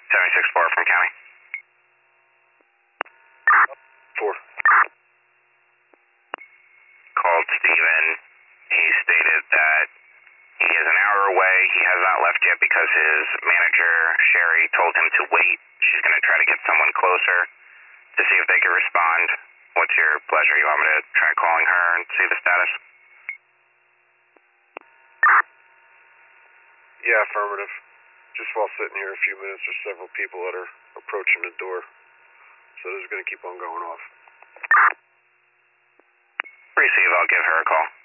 764 from county. 4. Called Steven. He stated that he is an hour away. He has not left yet because his manager, Sherry, told him to wait. She's going to try to get someone closer to see if they can respond. What's your pleasure? You want me to try calling her and see the status? Yeah, affirmative. Just while sitting here a few minutes, there's several people that are approaching the door. So this is going to keep on going off. Receive, I'll give her a call.